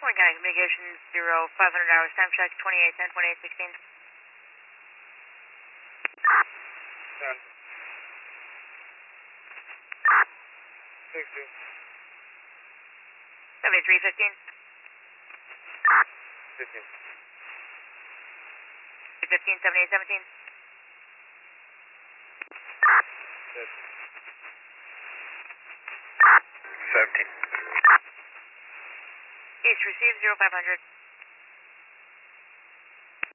Point County Communications 0500 hours, time check 2810, 2816. 10. 60. 7315. 15. 15, 7817. 17. East, receive 0500.